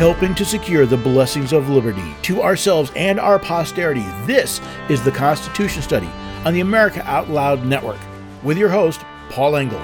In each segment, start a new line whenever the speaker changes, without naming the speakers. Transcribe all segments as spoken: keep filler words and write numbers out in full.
helping to secure the blessings of liberty to ourselves and our posterity. This is the Constitution Study on the America Out Loud Network with your host, Paul Engel.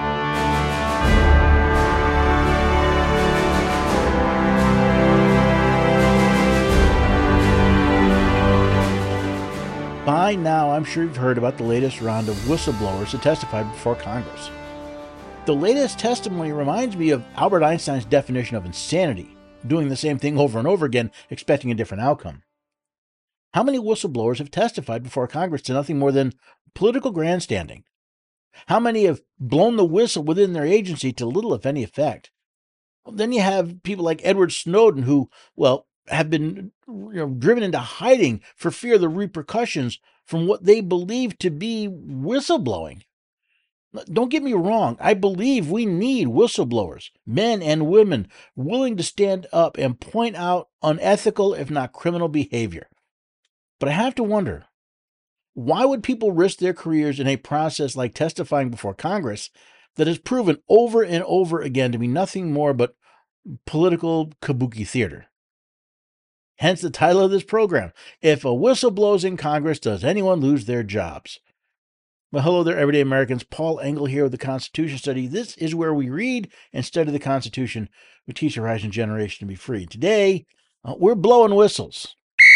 By now, I'm sure you've heard about the latest round of whistleblowers that testified before Congress. The latest testimony reminds me of Albert Einstein's definition of insanity, doing the same thing over and over again, expecting a different outcome. How many whistleblowers have testified before Congress to nothing more than political grandstanding? How many have blown the whistle within their agency to little, if any, effect? Well, then you have people like Edward Snowden who, well, have been you know, driven into hiding for fear of the repercussions from what they believe to be whistleblowing. Don't get me wrong. I believe we need whistleblowers, men and women, willing to stand up and point out unethical, if not criminal behavior. But I have to wonder, why would people risk their careers in a process like testifying before Congress that has proven over and over again to be nothing more but political kabuki theater? Hence the title of this program, If a Whistle Blows in Congress, Does Anyone Lose Their Jobs? Well, hello there, everyday Americans. Paul Engel here with the Constitution Study. This is where we read and study the Constitution. We teach the rising generation to be free. Today, uh, we're blowing whistles.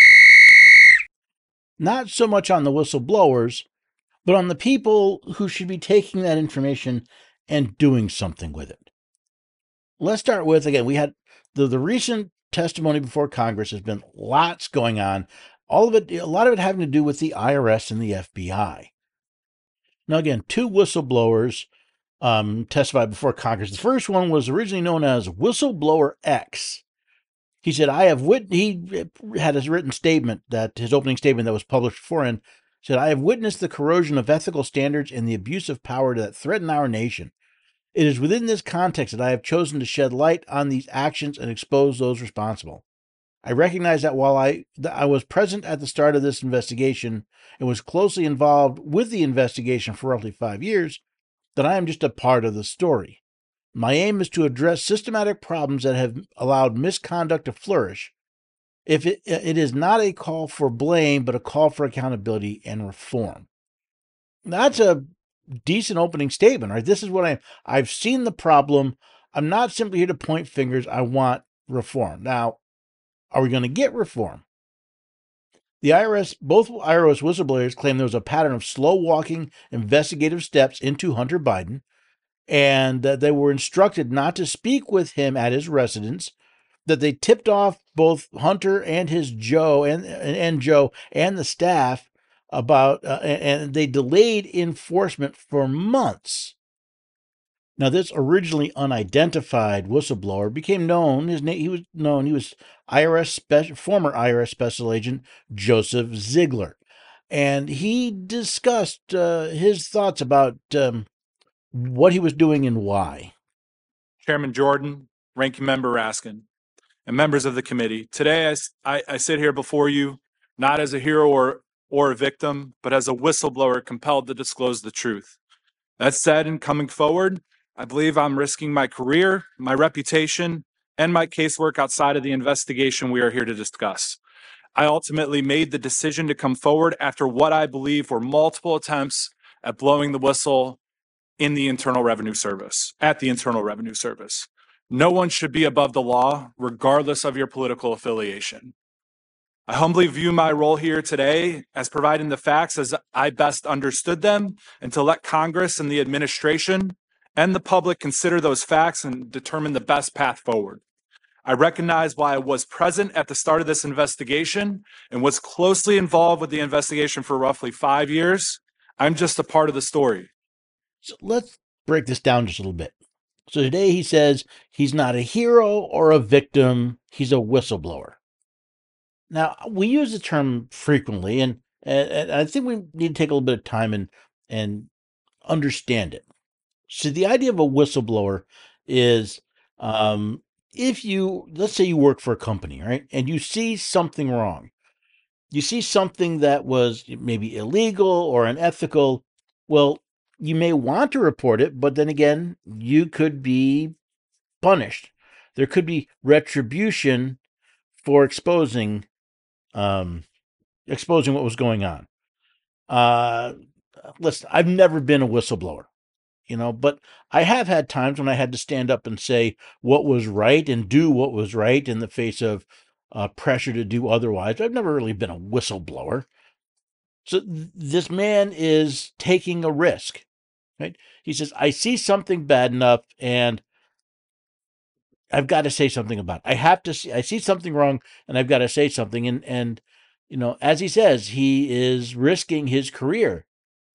Not so much on the whistleblowers, but on the people who should be taking that information and doing something with it. Let's start with, again, we had the, the recent testimony before Congress. Has been lots going on. All of it, a lot of it having to do with the I R S and the F B I. Now, again, two whistleblowers um, testified before Congress. The first one was originally known as Whistleblower X. He said, I have wit-, he had his written statement, that his opening statement that was published beforehand, said, I have witnessed the corrosion of ethical standards and the abuse of power that threaten our nation. It is within this context that I have chosen to shed light on these actions and expose those responsible. I recognize that while I, that I was present at the start of this investigation and was closely involved with the investigation for roughly five years, that I am just a part of the story. My aim is to address systematic problems that have allowed misconduct to flourish. If it, it is not a call for blame, but a call for accountability and reform. That's a decent opening statement, right? This is what I, I've seen the problem. I'm not simply here to point fingers. I want reform. Now, are we going to get reform? The I R S, both I R S whistleblowers claim there was a pattern of slow-walking investigative steps into Hunter Biden, and that they were instructed not to speak with him at his residence, that they tipped off both Hunter and his Joe and, and, and Joe and the staff about, uh, and they delayed enforcement for months. Now, this originally unidentified whistleblower became known. His name, he was known. He was I R S special, former I R S Special Agent Joseph Ziegler, and he discussed uh, his thoughts about um, what he was doing and why.
Chairman Jordan, Ranking Member Raskin, and members of the committee. Today, I, I, I sit here before you not as a hero or or a victim, but as a whistleblower compelled to disclose the truth. That said, in coming forward, I believe I'm risking my career, my reputation, and my casework outside of the investigation we are here to discuss. I ultimately made the decision to come forward after what I believe were multiple attempts at blowing the whistle in the Internal Revenue Service, at the Internal Revenue Service. No one should be above the law, regardless of your political affiliation. I humbly view my role here today as providing the facts as I best understood them, and to let Congress and the administration and the public consider those facts and determine the best path forward. I recognize why I was present at the start of this investigation and was closely involved with the investigation for roughly five years. I'm just a part of the story.
So let's break this down just a little bit. So today he says he's not a hero or a victim, he's a whistleblower. Now, we use the term frequently, and, and I think we need to take a little bit of time and, and understand it. So the idea of a whistleblower is um, if you, let's say you work for a company, right, and you see something wrong, you see something that was maybe illegal or unethical, well, you may want to report it, but then again, you could be punished. there could be retribution for exposing um, exposing what was going on. Uh, listen, I've never been a whistleblower, you know, but I have had times when I had to stand up and say what was right and do what was right in the face of uh, pressure to do otherwise. I've never really been a whistleblower. So th- this man is taking a risk, right? He says, I see something bad enough and I've got to say something about it. I have to see, I see something wrong and I've got to say something. And, and, you know, as he says, he is risking his career.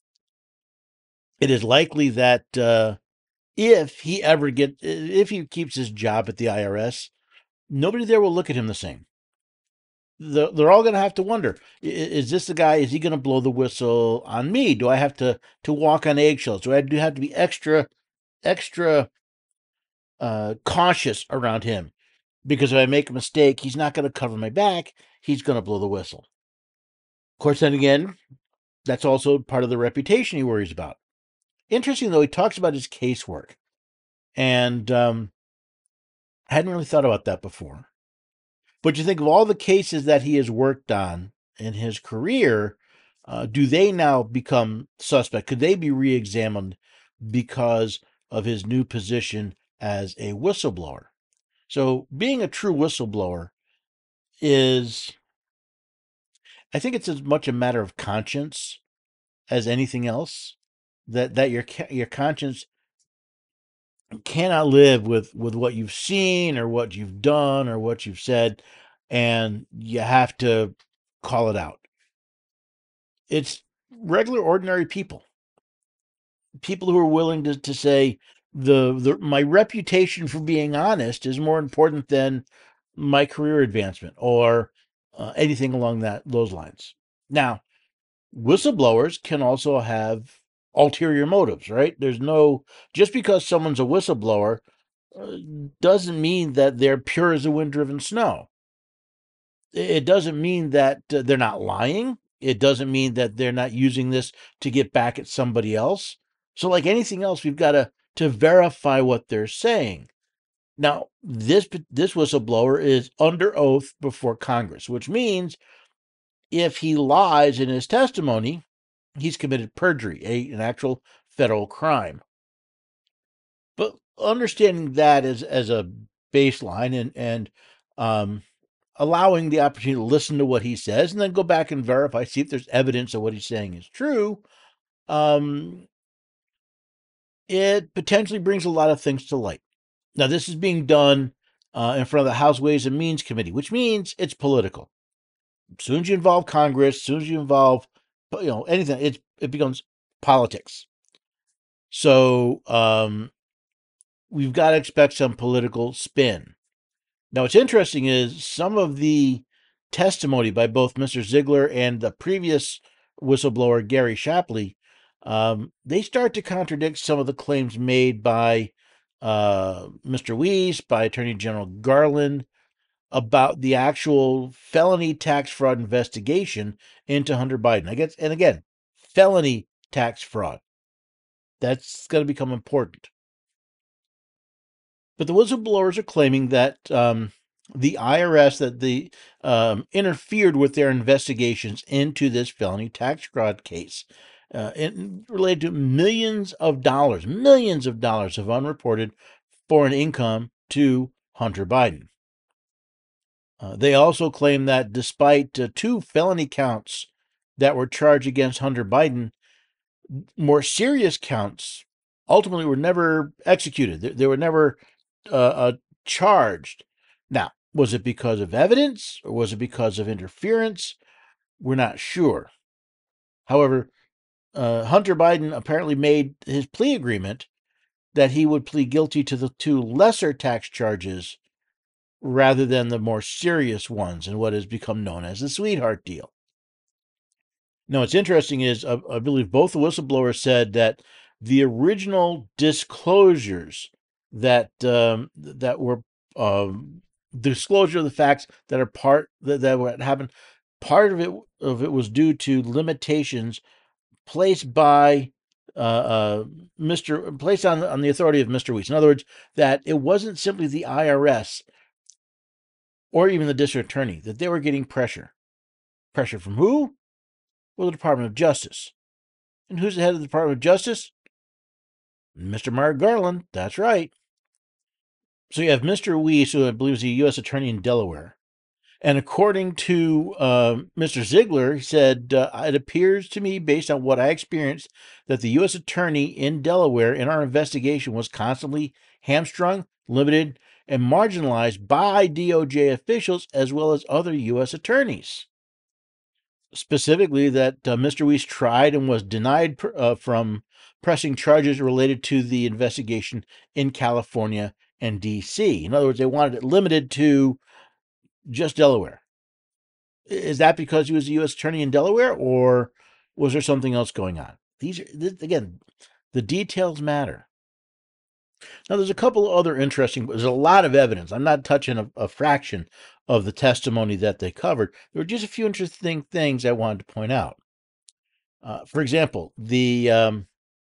It is likely that uh, if he ever get, if he keeps his job at the I R S, nobody there will look at him the same. The, they're all going to have to wonder: is this the guy? Is he going to blow the whistle on me? Do I have to to walk on eggshells? Do I do have to be extra extra uh, cautious around him? Because if I make a mistake, he's not going to cover my back. He's going to blow the whistle. Of course, then again, that's also part of the reputation he worries about. Interesting, though, he talks about his casework. And um, I hadn't really thought about that before. But you think of all the cases that he has worked on in his career, uh, do they now become suspect? Could they be re-examined because of his new position as a whistleblower? So being a true whistleblower is, I think it's as much a matter of conscience as anything else. That that your your conscience cannot live with with what you've seen or what you've done or what you've said, and you have to call it out. It's regular, ordinary people, people who are willing to, to say the, the my reputation for being honest is more important than my career advancement or uh, anything along that those lines. Now, whistleblowers can also have ulterior motives, right? There's no, just because someone's a whistleblower uh, doesn't mean that they're pure as the wind-driven snow. It doesn't mean that uh, they're not lying. It doesn't mean that they're not using this to get back at somebody else. So, like anything else, we've got to to verify what they're saying. Now, this this whistleblower is under oath before Congress, which means if he lies in his testimony, he's committed perjury, a, an actual federal crime. But understanding that as as a baseline and and um, allowing the opportunity to listen to what he says and then go back and verify, see if there's evidence of what he's saying is true, um, it potentially brings a lot of things to light. Now, this is being done uh, in front of the House Ways and Means Committee, which means it's political. As soon as you involve Congress, as soon as you involve, you know, anything, it it becomes politics. So um, we've got to expect some political spin. Now, what's interesting is some of the testimony by both Mister Ziegler and the previous whistleblower, Gary Shapley, um, they start to contradict some of the claims made by uh, Mister Weiss, by Attorney General Garland, about the actual felony tax fraud investigation into Hunter Biden. I guess, and again, felony tax fraud. That's going to become important. But the whistleblowers are claiming that um, the I R S, that the um, interfered with their investigations into this felony tax fraud case, uh, and related to millions of dollars, millions of dollars of unreported foreign income to Hunter Biden. Uh, they also claim that despite uh, two felony counts that were charged against Hunter Biden, more serious counts ultimately were never executed. They, they were never uh, uh, charged. Now, was it because of evidence or was it because of interference? We're not sure. However, uh, Hunter Biden apparently made his plea agreement that he would plead guilty to the two lesser tax charges rather than the more serious ones in what has become known as the sweetheart deal. Now, what's interesting is uh, I believe both the whistleblowers said that the original disclosures that um, that were um, disclosure of the facts that are part that, that what happened, part of it of it was due to limitations placed by uh, uh, Mister placed on on the authority of Mister Weiss. In other words, that it wasn't simply the I R S or even the district attorney, that they were getting pressure. Pressure from who? Well, the Department of Justice. And who's the head of the Department of Justice? Mister Merrick Garland. That's right. So you have Mister Weiss, who I believe is the U S attorney in Delaware. And according to uh, Mister Ziegler, he said, uh, it appears to me, based on what I experienced, that the U S attorney in Delaware in our investigation was constantly hamstrung, limited, and marginalized by D O J officials as well as other U S attorneys. Specifically, that uh, Mister Weiss tried and was denied pr- uh, from pressing charges related to the investigation in California and D C. In other words, they wanted it limited to just Delaware. Is that because he was a U S attorney in Delaware, or was there something else going on? These are, this, again, the details matter. Now, there's a couple of other interesting, there's a lot of evidence. I'm not touching a, a fraction of the testimony that they covered. There were just a few interesting things I wanted to point out. Uh, for example, the um,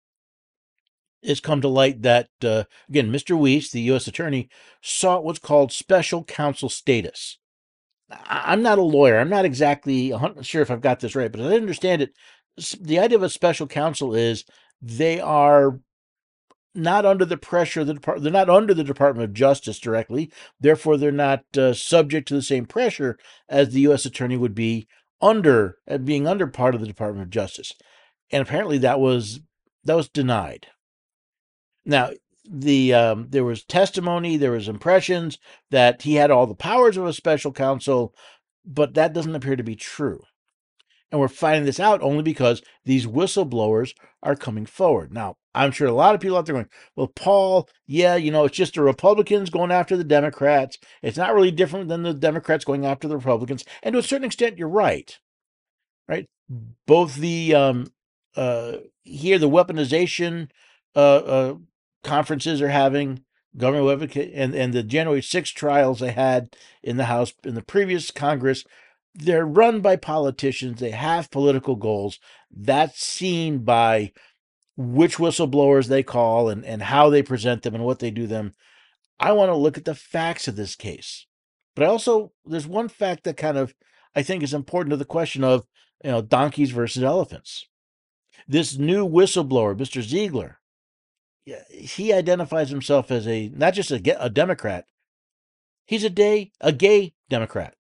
it's come to light that, uh, again, Mister Weiss, the U S attorney, sought what's called special counsel status. I- I'm not a lawyer. I'm not exactly one hundred sure if I've got this right, but as I understand it, s- the idea of a special counsel is they are not under the pressure of the department. They're not under the Department of Justice directly. Therefore, they're not uh, subject to the same pressure as the U S attorney would be under, uh, being under part of the Department of Justice. And apparently, that was that was denied. Now, the um, there was testimony, there was impressions that he had all the powers of a special counsel, but that doesn't appear to be true. And we're finding this out only because these whistleblowers are coming forward. Now, I'm sure a lot of people out there going, well, Paul, yeah, you know, it's just the Republicans going after the Democrats. It's not really different than the Democrats going after the Republicans. And to a certain extent, you're right, right? Both the, um, uh, here, the weaponization uh, uh, conferences are having, government weapon, and, and the January sixth trials they had in the House in the previous Congress, they're run by politicians. They have political goals. That's seen by which whistleblowers they call and, and how they present them and what they do them. I want to look at the facts of this case. But I also, there's one fact that kind of, I think is important to the question of, you know, donkeys versus elephants. This new whistleblower, Mister Ziegler, yeah, he identifies himself as a, not just a, a Democrat, he's a day, a gay Democrat.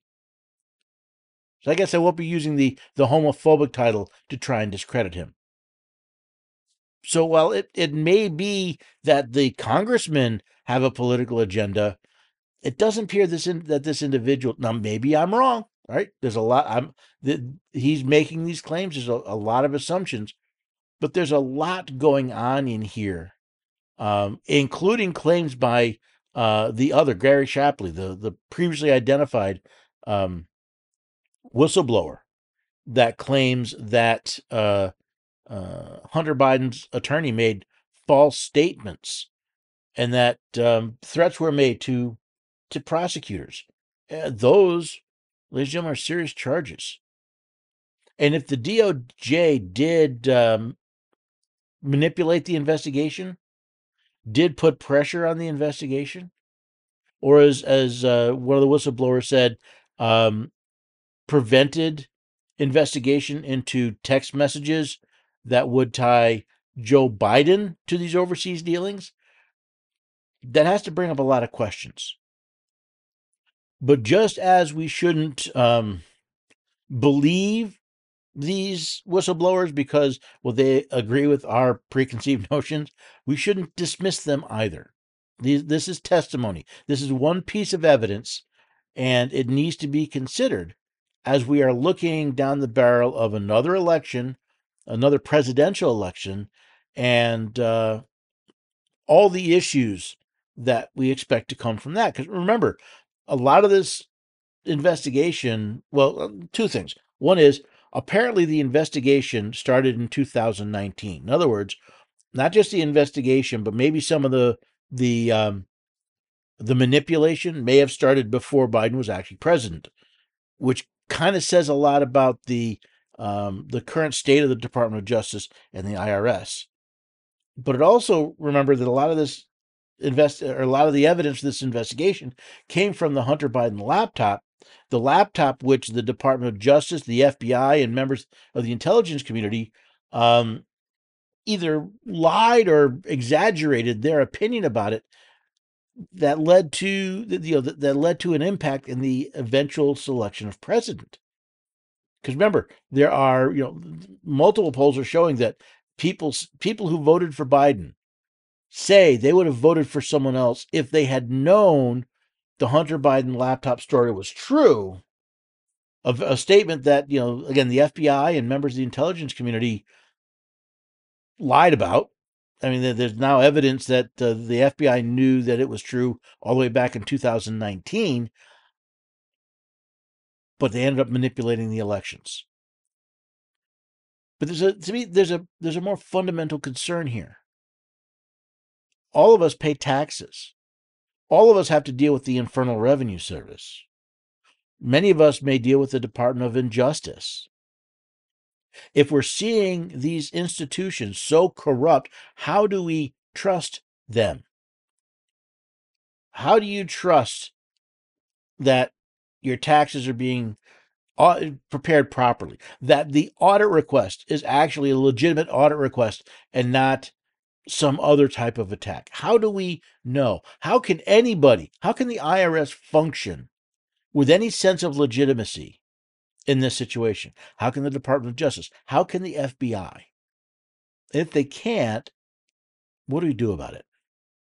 So I guess I won't be using the, the homophobic title to try and discredit him. So while it, it may be that the congressmen have a political agenda, it doesn't appear this in, that this individual. Now maybe I'm wrong. Right? There's a lot. I'm the, he's making these claims. There's a, a lot of assumptions, but there's a lot going on in here, um, including claims by uh, the other Gary Shapley, the the previously identified um, whistleblower that claims that uh, uh, Hunter Biden's attorney made false statements and that um, threats were made to to prosecutors. Uh, those, ladies and gentlemen, are serious charges. And if the D O J did um, manipulate the investigation, did put pressure on the investigation, or as as uh, one of the whistleblowers said, um, prevented investigation into text messages that would tie Joe Biden to these overseas dealings, that has to bring up a lot of questions. But just as we shouldn't um, believe these whistleblowers because, well, they agree with our preconceived notions, we shouldn't dismiss them either. These, this is testimony. This is one piece of evidence, and it needs to be considered as we are looking down the barrel of another election, another presidential election, and uh, all the issues that we expect to come from that. Because remember, a lot of this investigation, well, uh, two things. One is apparently the investigation started in two thousand nineteen. In other words, not just the investigation, but maybe some of the the um, the manipulation may have started before Biden was actually president, which kind of says a lot about the um, the current state of the Department of Justice and the I R S. But it also, remember that a lot of this invest or a lot of the evidence for this investigation came from the Hunter Biden laptop, the laptop which the Department of Justice, the F B I, and members of the intelligence community um, either lied or exaggerated their opinion about it. That led to you know that, that led to an impact in the eventual selection of president. Because remember, there are you know multiple polls are showing that people people who voted for Biden say they would have voted for someone else if they had known the Hunter Biden laptop story was true. Of a statement that you know again the F B I and members of the intelligence community lied about. I mean, there's now evidence that uh, the F B I knew that it was true all the way back in two thousand nineteen, but they ended up manipulating the elections. But there's a to me there's a there's a more fundamental concern here. All of us pay taxes. All of us have to deal with the Internal Revenue Service. Many of us may deal with the Department of Injustice. If we're seeing these institutions so corrupt, how do we trust them? How do you trust that your taxes are being prepared properly, that the audit request is actually a legitimate audit request and not some other type of attack? How do we know? How can anybody, how can the I R S function with any sense of legitimacy in this situation? How can the Department of Justice? How can the F B I? If they can't, what do we do about it?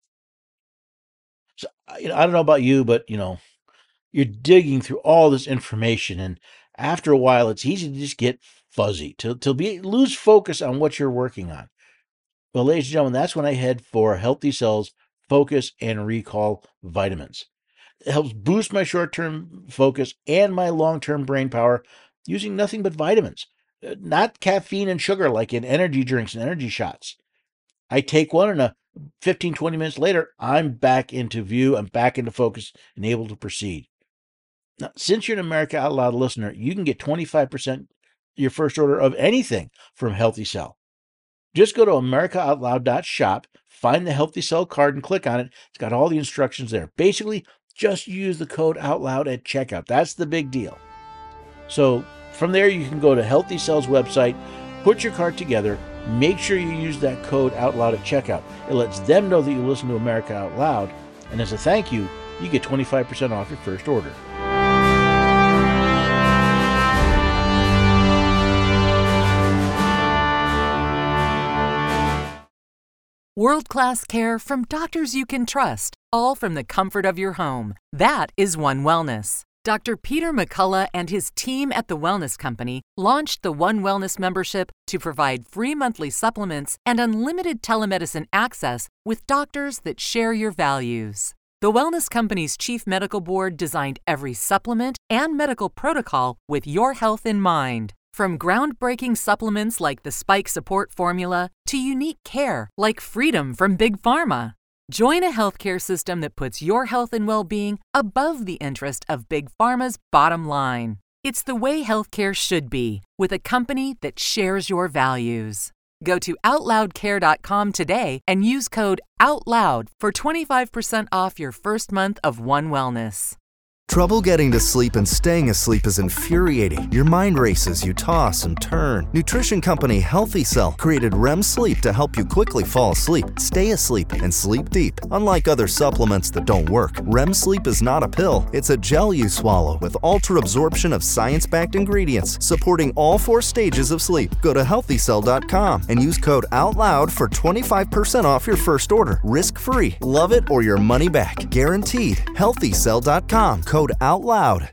So, you know, I don't know about you, but, you know, you're digging through all this information, and after a while, it's easy to just get fuzzy, to, to be lose focus on what you're working on. Well, ladies and gentlemen, that's when I head for Healthy Cells Focus and Recall Vitamins. It helps boost my short-term focus and my long-term brain power using nothing but vitamins, not caffeine and sugar like in energy drinks and energy shots. I take one, and a fifteen, twenty minutes later, I'm back into view, I'm back into focus and able to proceed. Now, since you're an America Out Loud listener, you can get twenty-five percent your first order of anything from Healthy Cell. Just go to america out loud dot shop, find the Healthy Cell card and click on it. It's got all the instructions there. Basically, just use the code OUTLOUD at checkout. That's the big deal. So from there, you can go to Healthy Cell's website, put your cart together, make sure you use that code OUTLOUD at checkout. It lets them know that you listen to America Out Loud, and as a thank you, you get twenty-five percent off your first order.
World-class care from doctors you can trust, all from the comfort of your home. That is One Wellness. Doctor Peter McCullough and his team at The Wellness Company launched the One Wellness membership to provide free monthly supplements and unlimited telemedicine access with doctors that share your values. The Wellness Company's Chief Medical Board designed every supplement and medical protocol with your health in mind. From groundbreaking supplements like the Spike Support Formula to unique care like Freedom from Big Pharma. Join a healthcare system that puts your health and well-being above the interest of Big Pharma's bottom line. It's the way healthcare should be, with a company that shares your values. Go to out loud care dot com today and use code OUTLOUD for twenty-five percent off your first month of One Wellness.
Trouble getting to sleep and staying asleep is infuriating. Your mind races, you toss and turn. Nutrition company Healthy Cell created R E M sleep to help you quickly fall asleep, stay asleep, and sleep deep. Unlike other supplements that don't work, R E M sleep is not a pill. It's a gel you swallow with ultra absorption of science-backed ingredients supporting all four stages of sleep. Go to healthy cell dot com and use code OUTLOUD for twenty-five percent off your first order. Risk-free. Love it or your money back. Guaranteed. healthy cell dot com. Code OUTLOUD.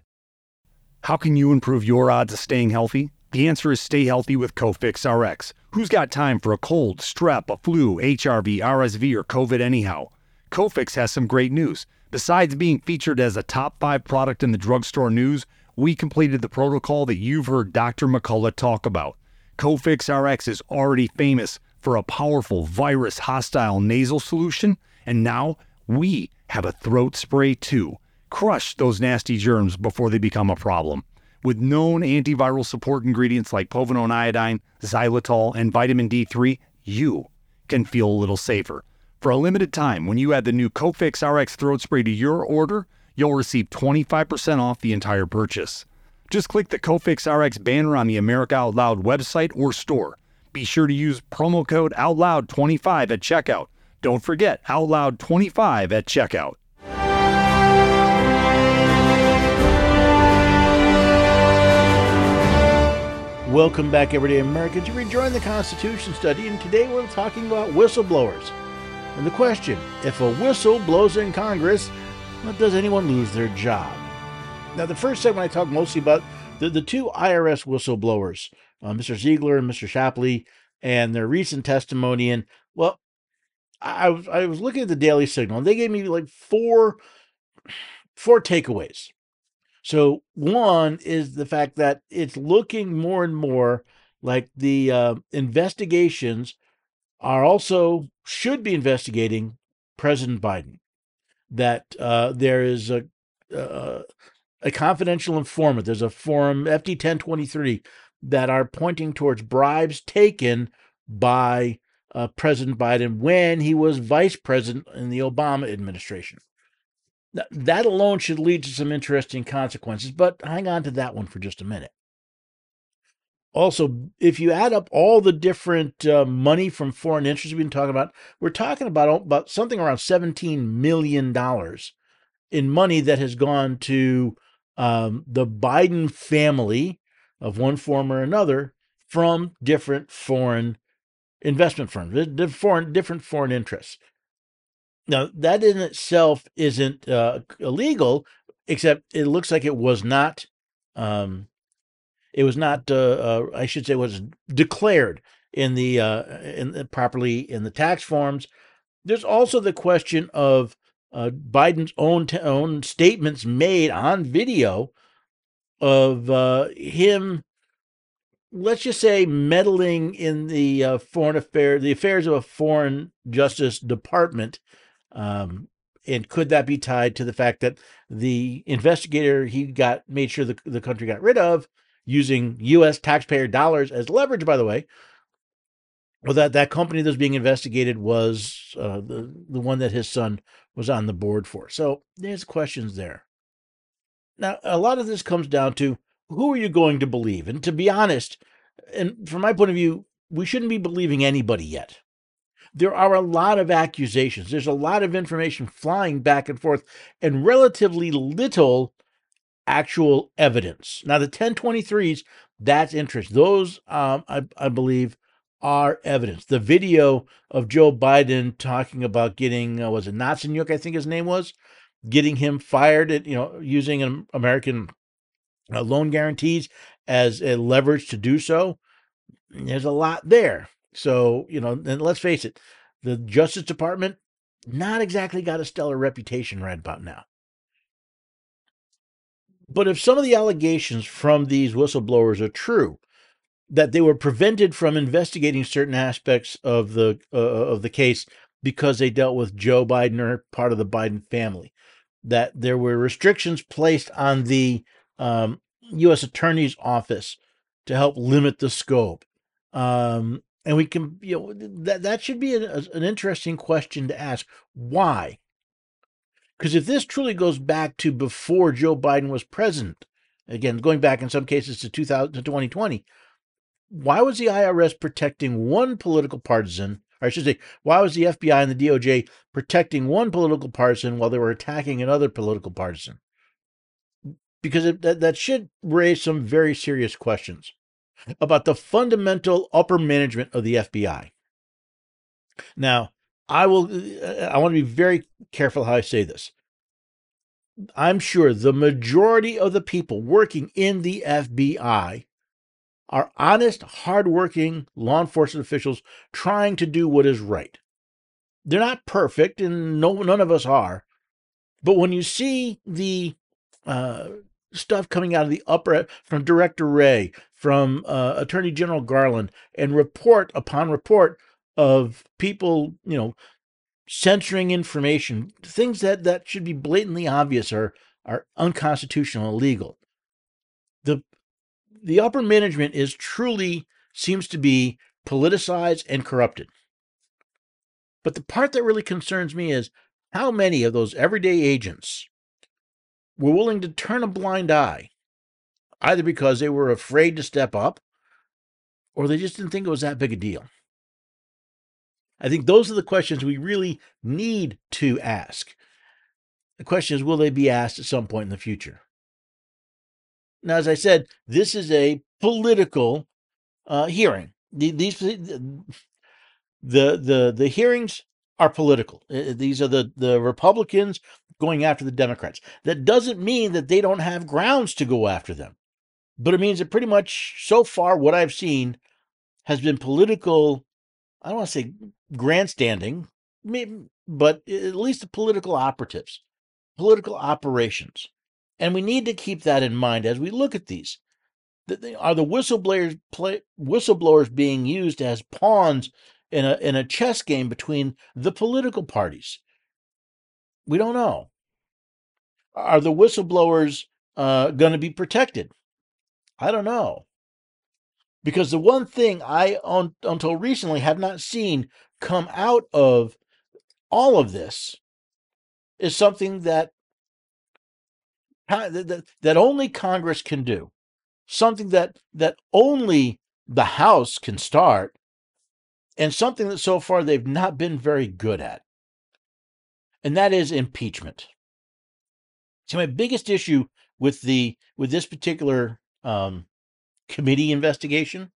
How can you improve your odds of staying healthy? The answer is stay healthy with Cofix R X. Who's got time for a cold, strep, a flu, H R V, R S V, or COVID anyhow? Cofix has some great news. Besides being featured as a top five product in the drugstore news, we completed the protocol that you've heard Doctor McCullough talk about. Cofix R X is already famous for a powerful virus-hostile nasal solution, and now we have a throat spray too. Crush those nasty germs before they become a problem. With known antiviral support ingredients like povidone iodine, xylitol, and vitamin D three, you can feel a little safer. For a limited time, when you add the new Cofix R X throat spray to your order, you'll receive twenty-five percent off the entire purchase. Just click the Cofix R X banner on the America Out Loud website or store. Be sure to use promo code out loud twenty-five at checkout. Don't forget out loud twenty-five at checkout.
Welcome back, everyday Americans. You're enjoying the Constitution study, and today we're talking about whistleblowers. And the question, if a whistle blows in Congress, well, does anyone lose their job? Now, the first segment I talked mostly about the, the two I R S whistleblowers, uh, Mister Ziegler and Mister Shapley, and their recent testimony. And, well, I, I, was, I was looking at the Daily Signal, and they gave me like four, four takeaways. So one is the fact that it's looking more and more like the uh, investigations are also should be investigating President Biden. That uh, there is a uh, a confidential informant. There's a form F D ten twenty-three that are pointing towards bribes taken by uh, President Biden when he was vice president in the Obama administration. Now, that alone should lead to some interesting consequences, but hang on to that one for just a minute. Also, if you add up all the different uh, money from foreign interests we've been talking about, we're talking about, about something around seventeen million dollars in money that has gone to um, the Biden family of one form or another from different foreign investment firms, different foreign, different foreign interests. Now, that in itself isn't uh, illegal, except it looks like it was not, um, it was not, uh, uh, I should say, was declared in the, uh, in the, properly in the tax forms. There's also the question of uh, Biden's own t- own statements made on video of uh, him, let's just say, meddling in the uh, foreign affair, the affairs of a foreign justice department. Um, and could that be tied to the fact that the investigator he got made sure the, the country got rid of using U S taxpayer dollars as leverage, by the way, well, that, that company that's being investigated was uh, the, the one that his son was on the board for. So there's questions there. Now, a lot of this comes down to who are you going to believe? And to be honest, and from my point of view, we shouldn't be believing anybody yet. There are a lot of accusations. There's a lot of information flying back and forth and relatively little actual evidence. Now, the ten twenty-threes, that's interesting. Those, um, I, I believe, are evidence. The video of Joe Biden talking about getting, uh, was it Natsenyuk, I think his name was, getting him fired, at, you know, using an American uh, loan guarantees as a leverage to do so. There's a lot there. So, you know, and let's face it, the Justice Department, not exactly got a stellar reputation right about now. But if some of the allegations from these whistleblowers are true, that they were prevented from investigating certain aspects of the uh, of the case because they dealt with Joe Biden or part of the Biden family, that there were restrictions placed on the um, U S Attorney's Office to help limit the scope. Um, and we can, you know, that, that should be a, an interesting question to ask. Why? Because if this truly goes back to before Joe Biden was president, again, going back in some cases to two thousand to twenty twenty, why was the I R S protecting one political partisan, or I should say, why was the F B I and the D O J protecting one political partisan while they were attacking another political partisan? Because it, that, that should raise some very serious questions about the fundamental upper management of the F B I. Now, I will, I want to be very careful how I say this. I'm sure the majority of the people working in the F B I are honest, hardworking law enforcement officials trying to do what is right. They're not perfect, and no, none of us are. But when you see the uh, stuff coming out of the upper, from Director Wray, from uh, Attorney General Garland, and report upon report of people, you know, censoring information, things that, that should be blatantly obvious are, are unconstitutional, illegal. The The upper management is truly seems to be politicized and corrupted. But the part that really concerns me is how many of those everyday agents were willing to turn a blind eye, either because they were afraid to step up or they just didn't think it was that big a deal. I think those are the questions we really need to ask. The question is, will they be asked at some point in the future? Now, as I said, this is a political uh, hearing. The, these the, the the hearings are political. These are the, the Republicans going after the Democrats. That doesn't mean that they don't have grounds to go after them, but it means that pretty much so far what I've seen has been political. I don't want to say grandstanding, but at least the political operatives, political operations. And we need to keep that in mind as we look at these. Are the whistleblowers play, whistleblowers being used as pawns in a in a chess game between the political parties? We don't know. Are the whistleblowers uh, going to be protected? I don't know. Because the one thing I, un, until recently, have not seen come out of all of this is something that that, that only Congress can do, something that that only the House can start, and something that so far they've not been very good at, and that is impeachment. So my biggest issue with the with this particular um, committee investigation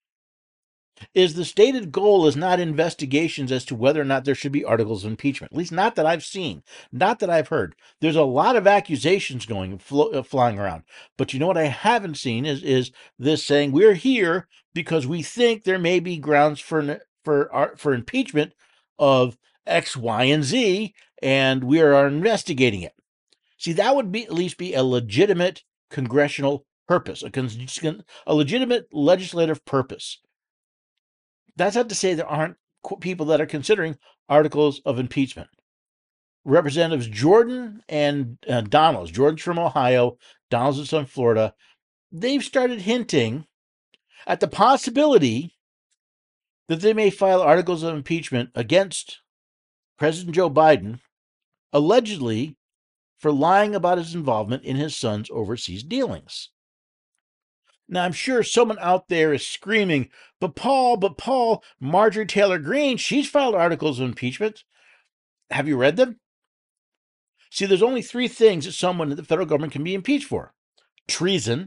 is the stated goal is not investigations as to whether or not there should be articles of impeachment, at least not that I've seen, not that I've heard. There's a lot of accusations going, flo- uh, flying around. But you know what I haven't seen is, is this saying we're here because we think there may be grounds for, for, for impeachment of X, Y, and Z, and we are investigating it. See, that would be at least be a legitimate congressional purpose, a, con- a legitimate legislative purpose. That's not to say there aren't people that are considering articles of impeachment. Representatives Jordan and uh, Donalds, Jordan's from Ohio, Donalds is from Florida, they've started hinting at the possibility that they may file articles of impeachment against President Joe Biden, allegedly for lying about his involvement in his son's overseas dealings. Now, I'm sure someone out there is screaming, but Paul, but Paul, Marjorie Taylor Greene, she's filed articles of impeachment. Have you read them? See, there's only three things that someone in the federal government can be impeached for: treason,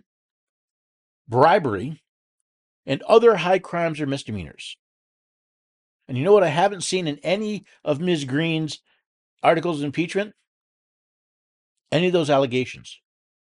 bribery, and other high crimes or misdemeanors. And you know what I haven't seen in any of Miz Greene's articles of impeachment? Any of those allegations.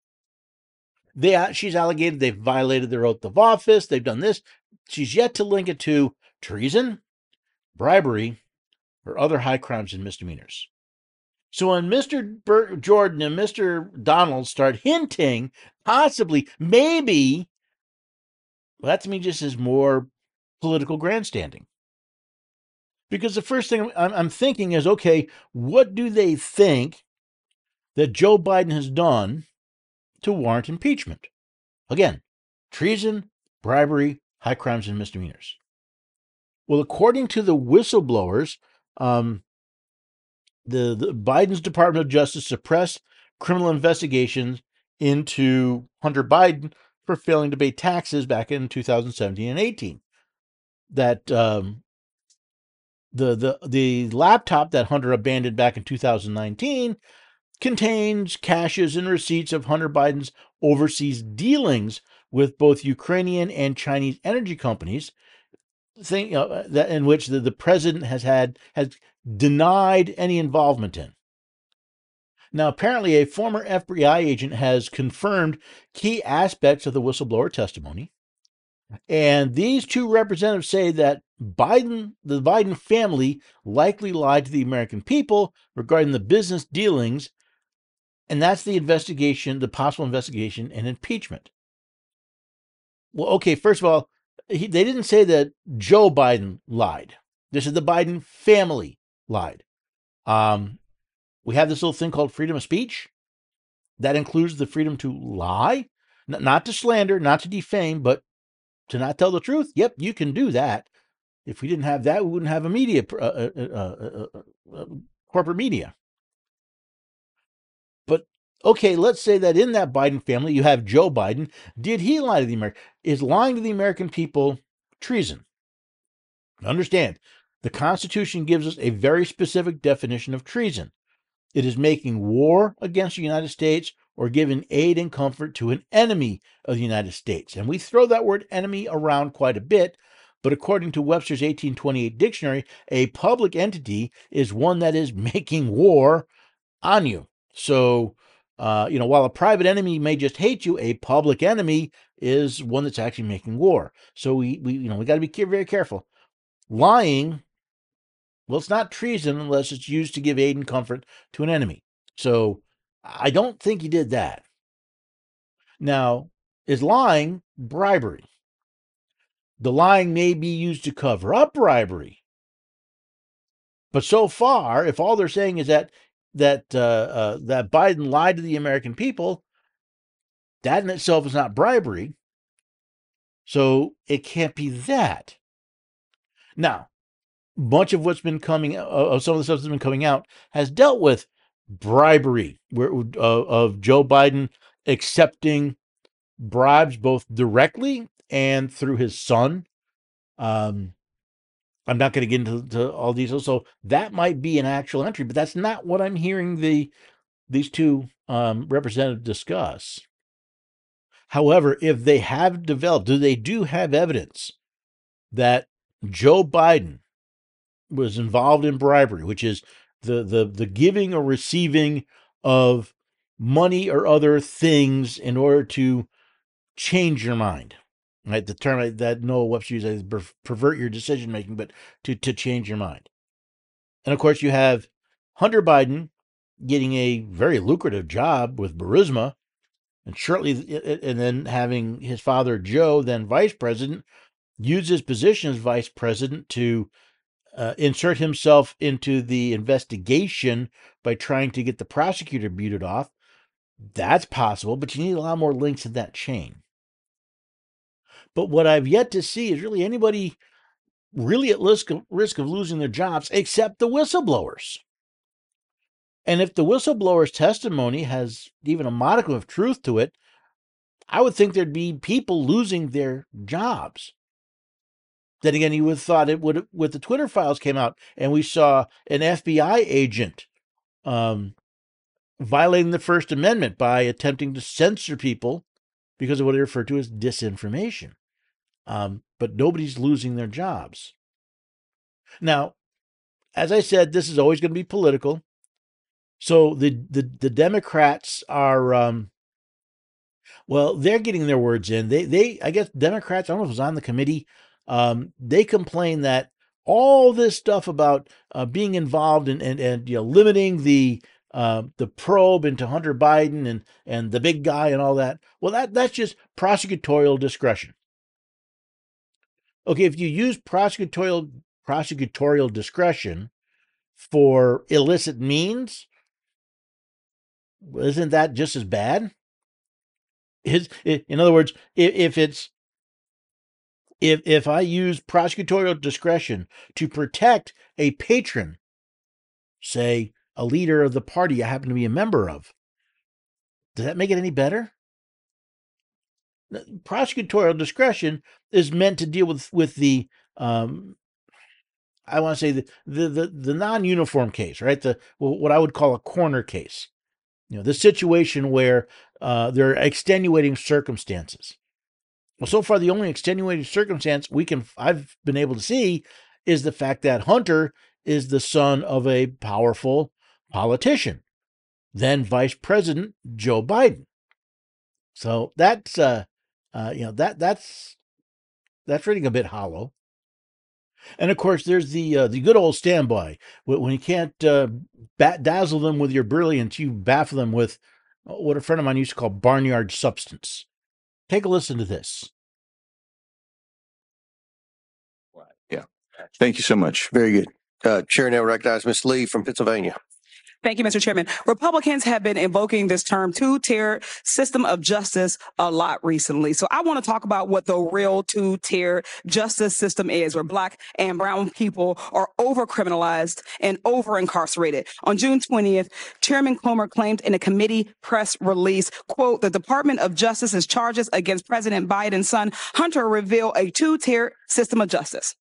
They, she's alleged they've violated their oath of office. They've done this. She's yet to link it to treason, bribery, or other high crimes and misdemeanors. So when Mister Bert Jordan and Mister Donald start hinting, possibly, maybe, well, that to me just is more political grandstanding. Because the first thing I'm, I'm thinking is, okay, what do they think that Joe Biden has done to warrant impeachment? Again, treason, bribery, high crimes and misdemeanors. Well, according to the whistleblowers, um, the, the Biden's Department of Justice suppressed criminal investigations into Hunter Biden for failing to pay taxes back in two thousand seventeen and eighteen. That um, the the the laptop that Hunter abandoned back in two thousand nineteen contains caches and receipts of Hunter Biden's overseas dealings with both Ukrainian and Chinese energy companies, thing, uh, that in which the, the president has had has denied any involvement in. Now, apparently, a former F B I agent has confirmed key aspects of the whistleblower testimony, and these two representatives say that Biden, the Biden family, likely lied to the American people regarding the business dealings. And that's the investigation, the possible investigation and impeachment. Well, okay, first of all, he, they didn't say that Joe Biden lied. This is the Biden family lied. Um, we have this little thing called freedom of speech. That includes the freedom to lie, N- not to slander, not to defame, but to not tell the truth. Yep, you can do that. If we didn't have that, we wouldn't have a media, uh, uh, uh, uh, uh, corporate media. But okay, let's say that in that Biden family, you have Joe Biden. Did he lie to the American? Is lying to the American people treason? Understand, the Constitution gives us a very specific definition of treason. It is making war against the United States or giving aid and comfort to an enemy of the United States. And we throw that word enemy around quite a bit, but according to Webster's eighteen twenty-eight dictionary, a public entity is one that is making war on you. So, uh, you know, while a private enemy may just hate you, a public enemy is one that's actually making war. So we, we you know, we got to be very careful. Lying, well, it's not treason unless it's used to give aid and comfort to an enemy. So I don't think he did that. Now, is lying bribery? The lying may be used to cover up bribery. But so far, if all they're saying is that that uh, uh, that Biden lied to the American people, that in itself is not bribery. So it can't be that. Now, much of what's been coming, uh, some of the stuff that's been coming out has dealt with bribery, where uh, of Joe Biden accepting bribes both directly and through his son. Um, I'm not going to get into to all these. So that might be an actual entry, but that's not what I'm hearing the these two um, representatives discuss. However, if they have developed, do they do have evidence that Joe Biden was involved in bribery, which is the the the giving or receiving of money or other things in order to change your mind, right? The term that Noah Webster uses is pervert your decision making, but to to change your mind. And of course, you have Hunter Biden getting a very lucrative job with Burisma, and shortly, and then having his father Joe, then vice president, use his position as vice president to Uh, insert himself into the investigation by trying to get the prosecutor muted off. That's possible, but you need a lot more links in that chain. But what I've yet to see is really anybody really at risk of, risk of losing their jobs except the whistleblowers. And if the whistleblower's testimony has even a modicum of truth to it, I would think there'd be people losing their jobs. Then again, you would have thought it would, with the Twitter files came out and we saw an F B I agent um, violating the First Amendment by attempting to censor people because of what they refer to as disinformation. Um, but nobody's losing their jobs. Now, as I said, this is always going to be political. So the the, the Democrats are, um, well, they're getting their words in. They, they, I guess Democrats, I don't know if it was on the committee, um, they complain that all this stuff about uh, being involved in, and, and, you know, limiting the, uh, the probe into Hunter Biden and, and the big guy and all that. Well, that, that's just prosecutorial discretion. Okay. If you use prosecutorial, prosecutorial discretion for illicit means, isn't that just as bad? Is, in other words, if, if it's, If if I use prosecutorial discretion to protect a patron, say a leader of the party I happen to be a member of, does that make it any better? Prosecutorial discretion is meant to deal with with the um, I want to say the the the, the non-uniform case, right? The what I would call a corner case. You know, the situation where uh, there are extenuating circumstances. Well, so far, the only extenuating circumstance we can I've been able to see is the fact that Hunter is the son of a powerful politician, then Vice President Joe Biden. So that's uh, uh, you know that that's that's reading a bit hollow. And of course, there's the uh, the good old standby when you can't uh, bat- dazzle them with your brilliance, you baffle them with what a friend of mine used to call barnyard substance. Take a listen to this.
Yeah. Thank you so much. Very good. Uh, Chair now recognize Miz Lee from Pennsylvania. Thank you, Mister Chairman. Republicans have been invoking this term two-tier system of justice a lot recently. So I want to talk about what the real two-tier justice system is, where Black and brown people are over-criminalized and over-incarcerated. On June twentieth, Chairman Comer claimed in a committee press release, quote, the Department of Justice's charges against President Biden's son, Hunter, reveal a two-tier system of justice.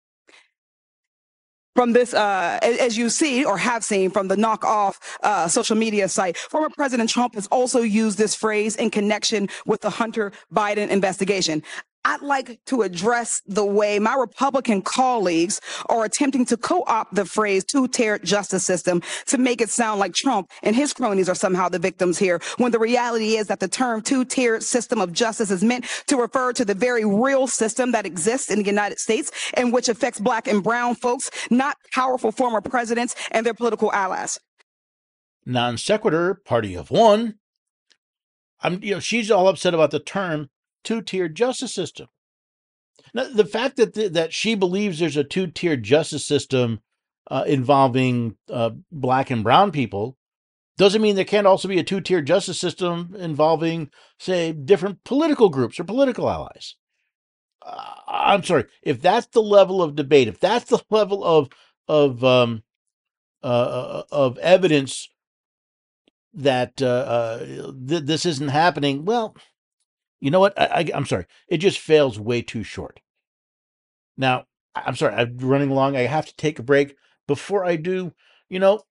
From this, uh, as you see or have seen from the knockoff uh, social media site, former President Trump has also used this phrase in connection with the Hunter Biden investigation. I'd like to address the way my Republican colleagues are attempting to co-opt the phrase two-tier justice system to make it sound like Trump and his cronies are somehow the victims here, when the reality is that the term two-tier system of justice is meant to refer to the very real system that exists in the United States and which affects Black and brown folks, not powerful former presidents and their political allies.
Non sequitur, party of one. I'm, you know, she's all upset about the term two-tier justice system. Now, the fact that th- that she believes there's a two-tier justice system uh, involving uh, Black and brown people doesn't mean there can't also be a two-tier justice system involving, say, different political groups or political allies. Uh, I'm sorry, if that's the level of debate, if that's the level of of um, uh, of evidence that uh, uh, th- this isn't happening, well, you know what? I, I, I'm sorry. It just fails way too short. Now, I'm sorry. I'm running along. I have to take a break. Before I do, you know,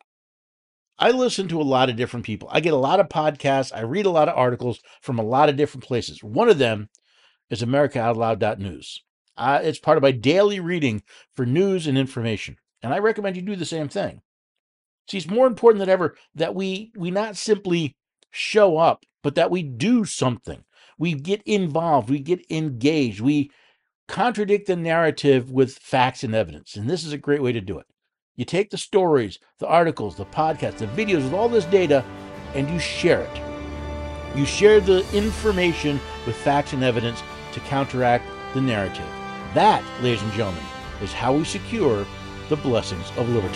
I listen to a lot of different people. I get a lot of podcasts. I read a lot of articles from a lot of different places. One of them is America Out Loud dot news. Uh, it's part of my daily reading for news and information. And I recommend you do the same thing. See, it's more important than ever that we we not simply show up, but that we do something. We get involved, we get engaged, we contradict the narrative with facts and evidence. And this is a great way to do it. You take the stories, the articles, the podcasts, the videos with all this data, and you share it. You share the information with facts and evidence to counteract the narrative. That, ladies and gentlemen, is how we secure the blessings of liberty.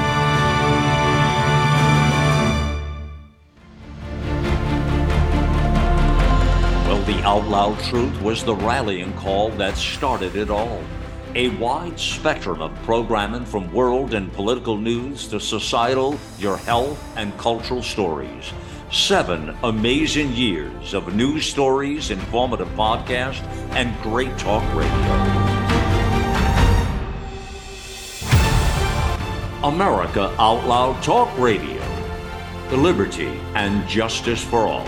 The Out Loud Truth was the rallying call that started it all. A wide spectrum of programming from world and political news to societal, your health, and cultural stories. Seven amazing years of news stories, informative podcasts, and great talk radio. America Out Loud Talk Radio. The liberty and justice for all.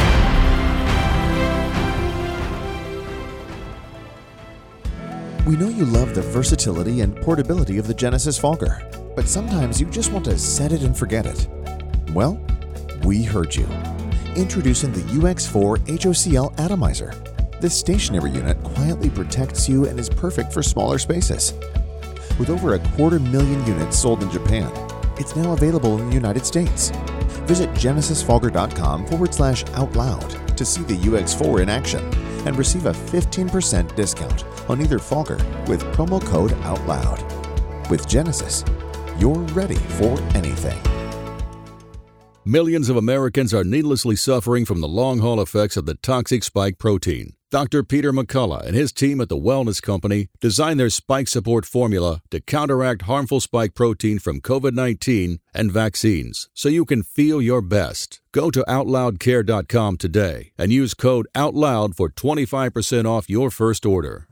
We know you love the versatility and portability of the Genesis Fogger, but sometimes you just want to set it and forget it. Well, we heard you. Introducing the U X four H O C L Atomizer. This stationary unit quietly protects you and is perfect for smaller spaces. With over a quarter million units sold in Japan, it's now available in the United States. Visit genesis fogger dot com forward slash out loud to see the U X four in action and receive a fifteen percent discount on either Fogger with promo code OUTLOUD. With Genesis, you're ready for anything.
Millions of Americans are needlessly suffering from the long-haul effects of the toxic spike protein. Doctor Peter McCullough and his team at the Wellness Company designed their spike support formula to counteract harmful spike protein from covid nineteen and vaccines so you can feel your best. Go to out loud care dot com today and use code OUTLOUD for twenty-five percent off your first order.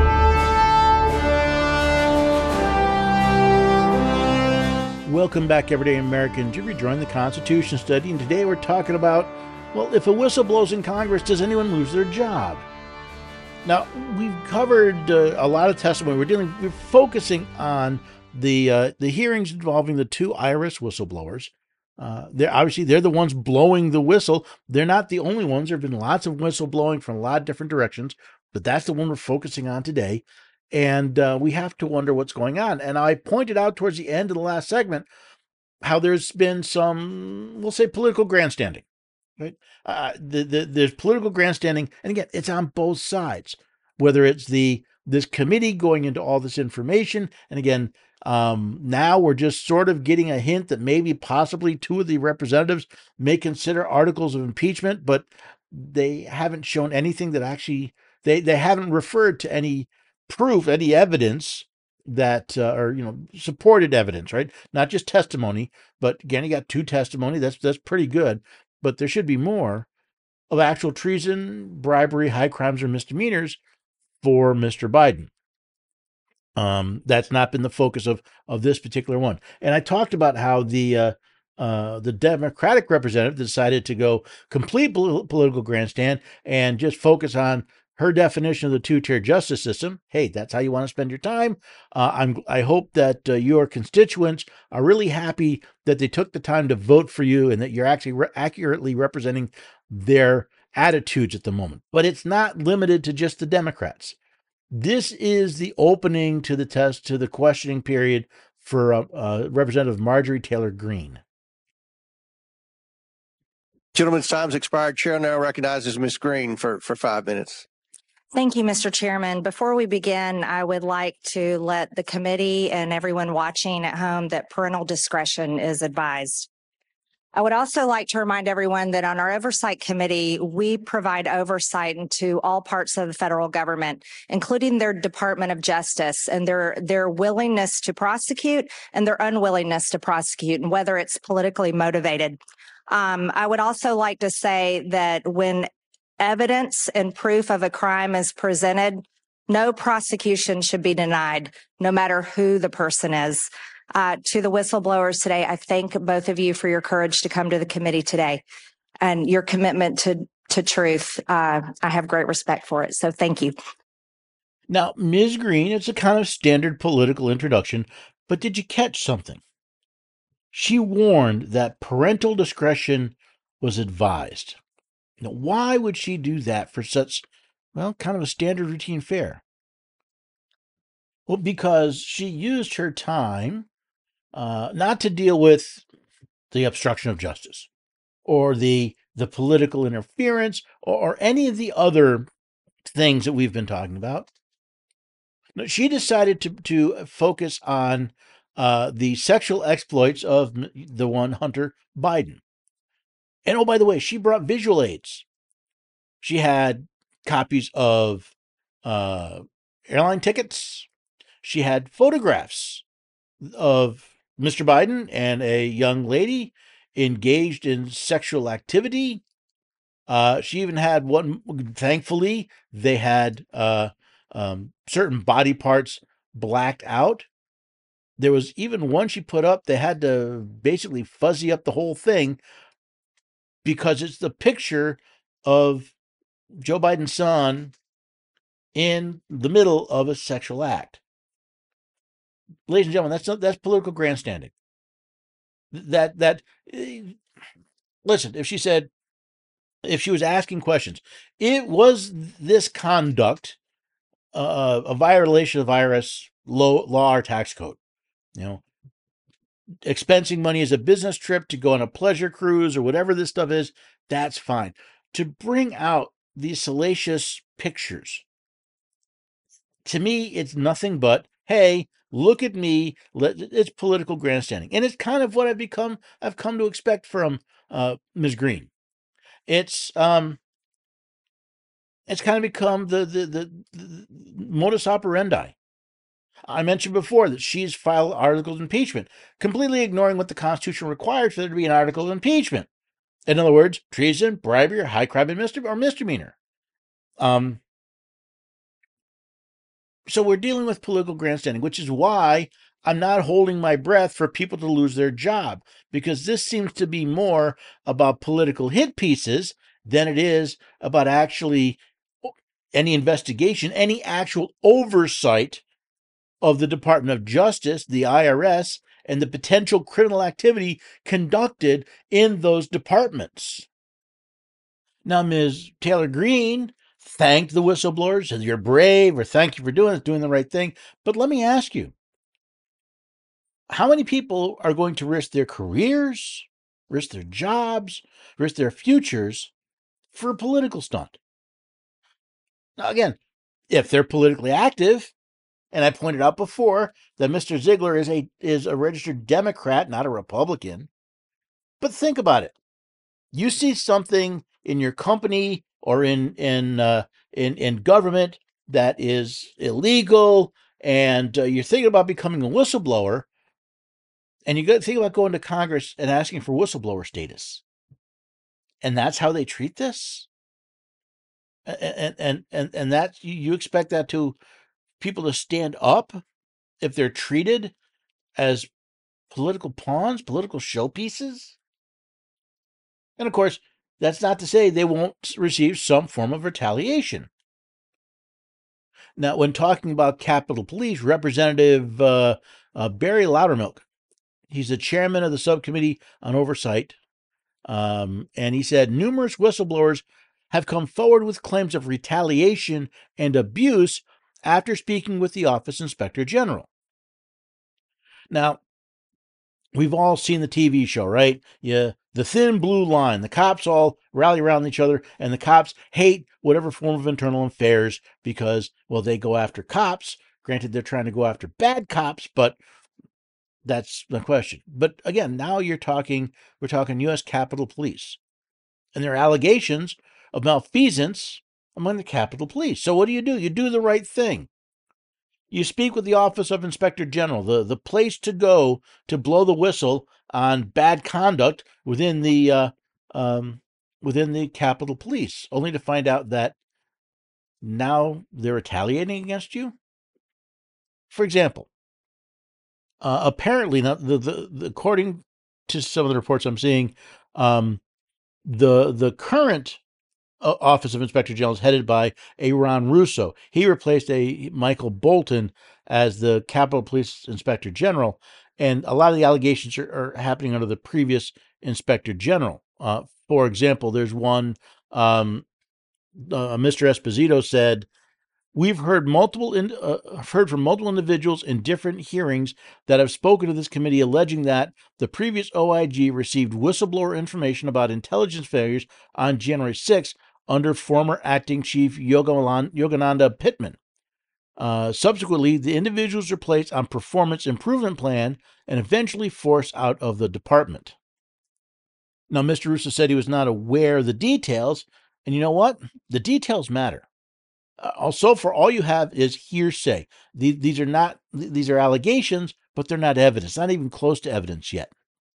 Welcome back, everyday Americans. You're rejoining the Constitution Study, and today we're talking about, well, if a whistle blows in Congress, does anyone lose their job? Now, we've covered uh, a lot of testimony. We're dealing, we're focusing on the uh, the hearings involving the two IRS whistleblowers. Uh, they're obviously they're the ones blowing the whistle. They're not the only ones. There have been lots of whistleblowing from a lot of different directions, but that's the one we're focusing on today. And uh, we have to wonder what's going on. And I pointed out towards the end of the last segment how there's been some, we'll say, political grandstanding. Right? Uh, the, the, there's political grandstanding, and again, it's on both sides. Whether it's the this committee going into all this information, and again, Um, now we're just sort of getting a hint that maybe possibly two of the representatives may consider articles of impeachment, but they haven't shown anything that actually, they, they haven't referred to any proof, any evidence that, uh, or, you know, supported evidence, right? Not just testimony, but again, you got two testimony. That's, that's pretty good, but there should be more of actual treason, bribery, high crimes, or misdemeanors for Mister Biden. Um, that's not been the focus of of this particular one. And I talked about how the uh, uh, the Democratic representative decided to go complete pol- political grandstand and just focus on her definition of the two-tier justice system. Hey, that's how you want to spend your time. Uh, I'm I hope that uh, your constituents are really happy that they took the time to vote for you and that you're actually re- accurately representing their attitudes at the moment. But it's not limited to just the Democrats. This is the opening to the test, to the questioning period for uh, uh, Representative Marjorie Taylor Greene.
Gentleman's time's expired. Chair now recognizes Miz Green for, for five minutes.
Thank you, Mister Chairman. Before we begin, I would like to let the committee and everyone watching at home that parental discretion is advised. I would also like to remind everyone that on our oversight committee, we provide oversight into all parts of the federal government, including their Department of Justice and their, their willingness to prosecute and their unwillingness to prosecute, and whether it's politically motivated. Um, I would also like to say that when evidence and proof of a crime is presented, no prosecution should be denied, no matter who the person is. Uh, to the whistleblowers today, I thank both of you for your courage to come to the committee today and your commitment to, to truth. Uh, I have great respect for it. So thank you.
Now, Miz Green, it's a kind of standard political introduction, but did you catch something? She warned that parental discretion was advised. Now, why would she do that for such, well, kind of a standard routine fare? Well, because she used her time uh, not to deal with the obstruction of justice or the the political interference or, or any of the other things that we've been talking about. No, she decided to, to focus on uh, the sexual exploits of the one Hunter Biden. And oh, by the way, she brought visual aids. She had copies of uh, airline tickets. She had photographs of Mister Biden and a young lady engaged in sexual activity. Uh, she even had one, thankfully, they had uh, um, certain body parts blacked out. There was even one she put up, they had to basically fuzzy up the whole thing because it's the picture of Joe Biden's son in the middle of a sexual act. Ladies and gentlemen, that's not, that's political grandstanding. That that listen, if she said, if she was asking questions, it was this conduct uh, a violation of I R S law, law or tax code. You know, expensing money as a business trip to go on a pleasure cruise or whatever this stuff is, that's fine. To bring out these salacious pictures, to me, it's nothing but, hey, look at me. It's political grandstanding. And it's kind of what I've become, I've come to expect from uh, Miz Green. It's um, it's kind of become the, the, the, the modus operandi. I mentioned before that she's filed articles of impeachment, completely ignoring what the Constitution required for there to be an article of impeachment. In other words, treason, bribery, or high crime and misdemeanor, or misdemeanor. Um, so we're dealing with political grandstanding, which is why I'm not holding my breath for people to lose their job, because this seems to be more about political hit pieces than it is about actually any investigation, any actual oversight of the Department of Justice, the I R S, and the potential criminal activity conducted in those departments. Now, Miz Taylor Greene thanked the whistleblowers, said you're brave, or thank you for doing it, doing the right thing. But let me ask you, how many people are going to risk their careers, risk their jobs, risk their futures for a political stunt? Now, again, if they're politically active, And I pointed out before that Mister Ziegler is a is a registered Democrat, not a Republican. But think about it. You see something in your company or in in uh, in in government that is illegal, and uh, you're thinking about becoming a whistleblower, and you got to think about going to Congress and asking for whistleblower status. And that's how they treat this. And and and and that you expect that to people to stand up if they're treated as political pawns, political showpieces? And of course, that's not to say they won't receive some form of retaliation. Now, when talking about Capitol Police, Representative uh, uh, Barry Loudermilk, he's the chairman of the subcommittee on oversight, um, and he said numerous whistleblowers have come forward with claims of retaliation and abuse after speaking with the Office Inspector General. Now, we've all seen the T V show, right? Yeah, the thin blue line. The cops all rally around each other, and the cops hate whatever form of internal affairs because, well, they go after cops. Granted, they're trying to go after bad cops, but that's the question. But again, now you're talking, we're talking U S Capitol Police, and there are allegations of malfeasance among the Capitol Police. So what do you do? You do the right thing. You speak with the Office of Inspector General, the, the place to go to blow the whistle on bad conduct within the uh, um, within the Capitol Police, only to find out that now they're retaliating against you. For example, uh, apparently, now the, the, the according to some of the reports I'm seeing, um, the the current Office of Inspector General is headed by a Ron Russo. He replaced a Michael Bolton as the Capitol Police Inspector General, and a lot of the allegations are, are happening under the previous Inspector General. Uh, for example, there's one, um, uh, Mister Esposito said, "We've heard multiple in, uh, heard from multiple individuals in different hearings that have spoken to this committee alleging that the previous O I G received whistleblower information about intelligence failures on January sixth under former acting chief Yogananda Pittman. Uh, subsequently, the individuals were placed on performance improvement plan and eventually forced out of the department." Now, Mister Russo said he was not aware of the details, and you know what? The details matter. Uh, also, for all you have is hearsay. These, these are not, these are allegations, but they're not evidence, not even close to evidence yet.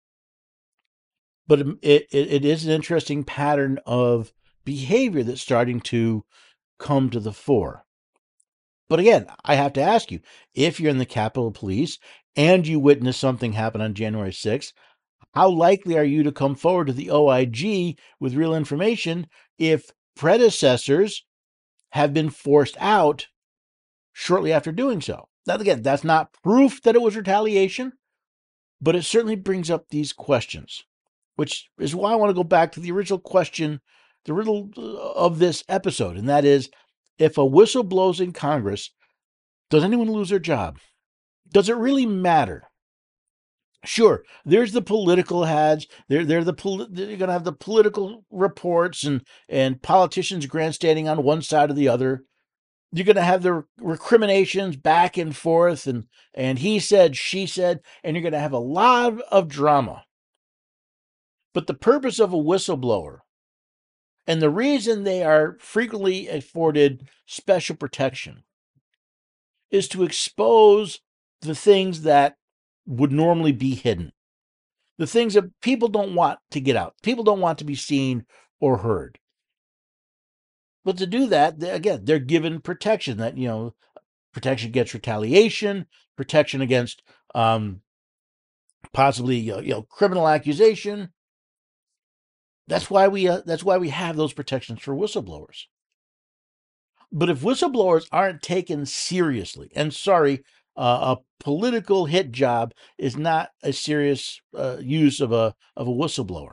But it, it, it is an interesting pattern of behavior that's starting to come to the fore. But again, I have to ask you, if you're in the Capitol Police and you witness something happen on January sixth, how likely are you to come forward to the O I G with real information if predecessors have been forced out shortly after doing so? Now, again, that's not proof that it was retaliation, but it certainly brings up these questions, which is why I want to go back to the original question, the riddle of this episode, and that is, if a whistle blows in Congress, does anyone lose their job? Does it really matter? Sure, there's the political ads. They're, they're the poli- you're going to have the political reports and, and politicians grandstanding on one side or the other. You're going to have the recriminations back and forth, and, and he said, she said, and you're going to have a lot of drama. But the purpose of a whistleblower, and the reason they are frequently afforded special protection, is to expose the things that would normally be hidden, the things that people don't want to get out. People don't want to be seen or heard. But to do that, they, again, they're given protection, that, you know, protection against retaliation, protection against um, possibly you know, you know criminal accusation. That's why we uh, that's why we have those protections for whistleblowers. But if whistleblowers aren't taken seriously, and sorry, uh, a political hit job is not a serious uh, use of a of a whistleblower.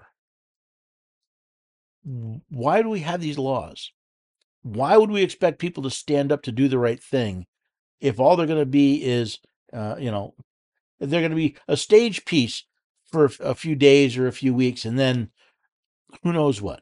Why do we have these laws? Why would we expect people to stand up to do the right thing if all they're going to be is, uh, you know, they're going to be a stage piece for a few days or a few weeks, and then who knows what?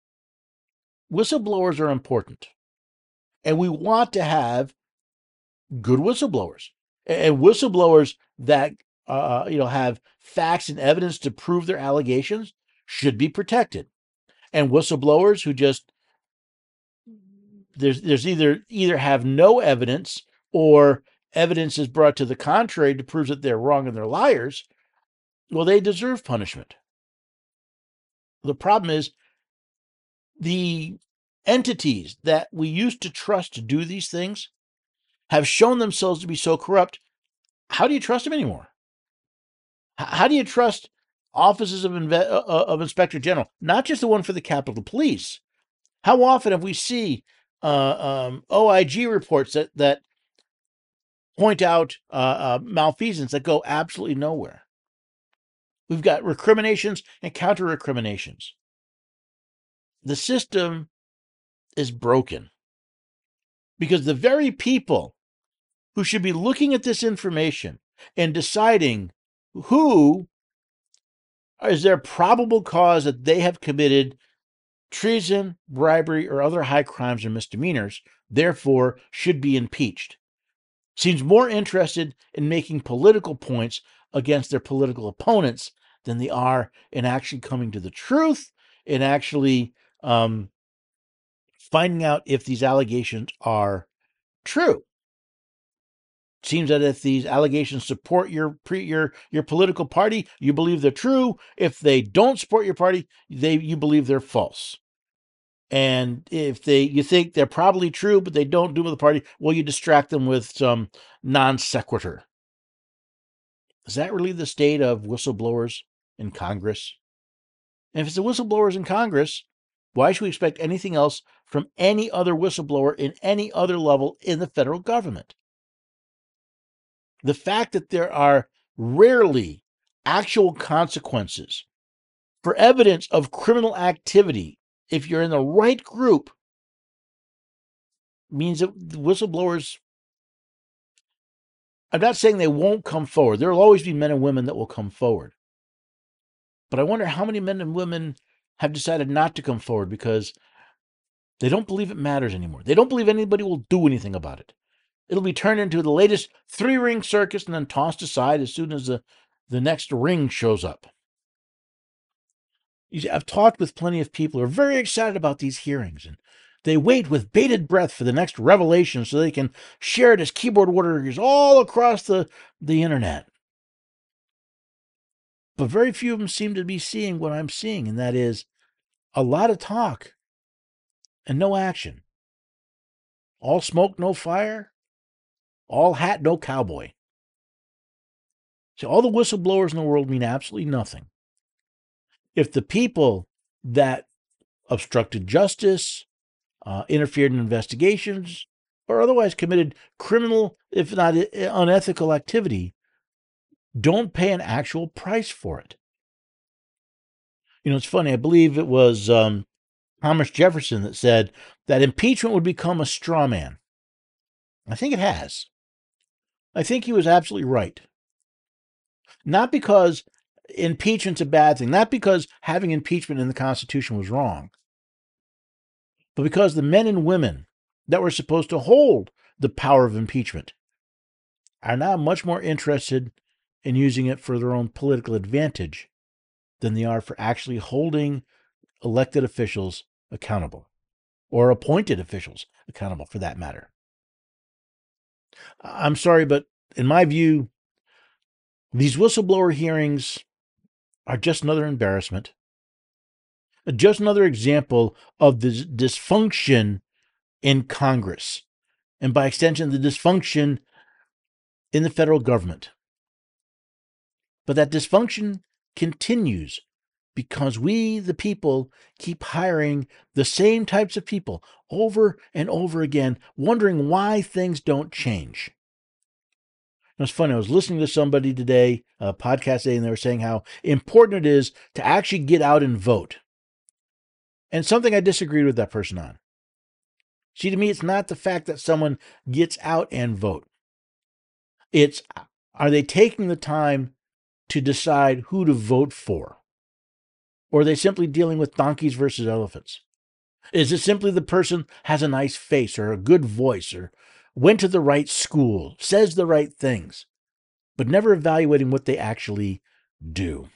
Whistleblowers are important, and we want to have good whistleblowers. And whistleblowers that uh, you know have facts and evidence to prove their allegations should be protected. And whistleblowers who just there's there's either either have no evidence or evidence is brought to the contrary to prove that they're wrong and they're liars, well, they deserve punishment. The problem is the entities that we used to trust to do these things have shown themselves to be so corrupt. How do you trust them anymore? How do you trust offices of, Inve- uh, of Inspector General, not just the one for the Capitol Police? How often have we see uh, um, O I G reports that that point out uh, uh, malfeasance that go absolutely nowhere? We've got recriminations and counter recriminations. The system is broken because the very people who should be looking at this information and deciding who is there probable cause that they have committed treason, bribery, or other high crimes or misdemeanors, therefore should be impeached, seems more interested in making political points against their political opponents than they are in actually coming to the truth and actually um, finding out if these allegations are true. It seems that if these allegations support your pre, your your political party, you believe they're true. If they don't support your party, they you believe they're false. And if they you think they're probably true, but they don't do with the party, well, you distract them with some non sequitur. Is that really the state of whistleblowers in Congress? And if it's the whistleblowers in Congress, why should we expect anything else from any other whistleblower in any other level in the federal government? The fact that there are rarely actual consequences for evidence of criminal activity, if you're in the right group, means that the whistleblowers, I'm not saying they won't come forward. There will always be men and women that will come forward. But I wonder how many men and women have decided not to come forward because they don't believe it matters anymore. They don't believe anybody will do anything about it. It'll be turned into the latest three-ring circus and then tossed aside as soon as the, the next ring shows up. You see, I've talked with plenty of people who are very excited about these hearings, and they wait with bated breath for the next revelation so they can share it as keyboard warriors all across the, the internet. But very few of them seem to be seeing what I'm seeing, and that is a lot of talk and no action. All smoke, no fire. All hat, no cowboy. So all the whistleblowers in the world mean absolutely nothing if the people that obstructed justice, uh, interfered in investigations, or otherwise committed criminal, if not unethical activity, don't pay an actual price for it. You know, it's funny. I believe it was um, Thomas Jefferson that said that impeachment would become a straw man. I think it has. I think he was absolutely right. Not because impeachment's a bad thing, not because having impeachment in the Constitution was wrong, but because the men and women that were supposed to hold the power of impeachment are now much more interested in using it for their own political advantage than they are for actually holding elected officials accountable, or appointed officials accountable for that matter. I'm sorry, but in my view, these whistleblower hearings are just another embarrassment, just another example of the dysfunction in Congress, and by extension, the dysfunction in the federal government. But that dysfunction continues because we, the people, keep hiring the same types of people over and over again, wondering why things don't change. It was funny. I was listening to somebody today, a podcast today, and they were saying how important it is to actually get out and vote. And something I disagreed with that person on. See, to me, it's not the fact that someone gets out and vote. It's, are they taking the time to decide who to vote for? Or are they simply dealing with donkeys versus elephants? Is it simply the person has a nice face or a good voice or went to the right school, says the right things, but never evaluating what they actually do.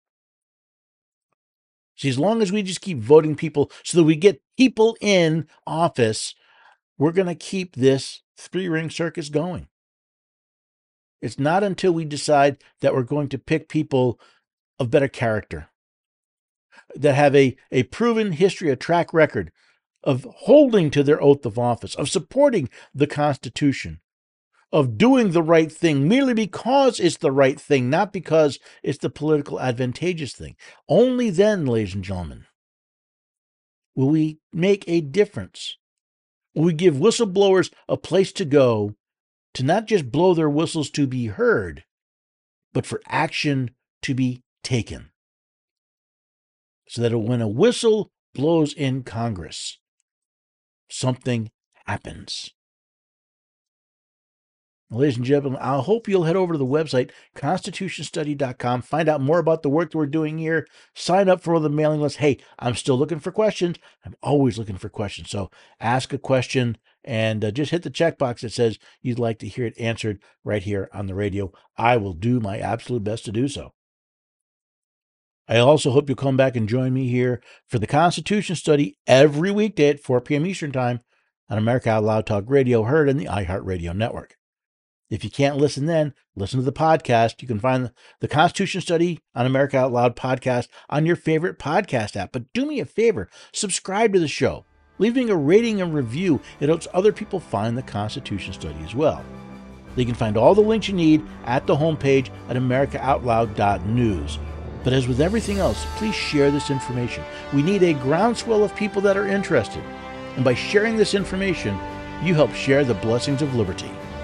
See, as long as we just keep voting people so that we get people in office, we're going to keep this three-ring circus going. It's not until we decide that we're going to pick people of better character, that have a, a proven history, a track record of holding to their oath of office, of supporting the Constitution, of doing the right thing merely because it's the right thing, not because it's the political advantageous thing. Only then, ladies and gentlemen, will we make a difference. Will we give whistleblowers a place to go to not just blow their whistles to be heard, but for action to be taken. So that when a whistle blows in Congress, something happens. Ladies and gentlemen, I hope you'll head over to the website, constitution study dot com, find out more about the work that we're doing here, sign up for the mailing list. Hey, I'm still looking for questions. I'm always looking for questions. So ask a question and uh, just hit the checkbox that says you'd like to hear it answered right here on the radio. I will do my absolute best to do so. I also hope you'll come back and join me here for the Constitution Study every weekday at four p.m. Eastern Time on America Out Loud Talk Radio, heard in the iHeartRadio network. If you can't listen then, listen to the podcast. You can find the Constitution Study on America Out Loud podcast on your favorite podcast app. But do me a favor, subscribe to the show. Leaving a rating and review, it helps other people find the Constitution Study as well. You can find all the links you need at the homepage at america out loud dot news. But as with everything else, please share this information. We need a groundswell of people that are interested. And by sharing this information, you help share the blessings of liberty.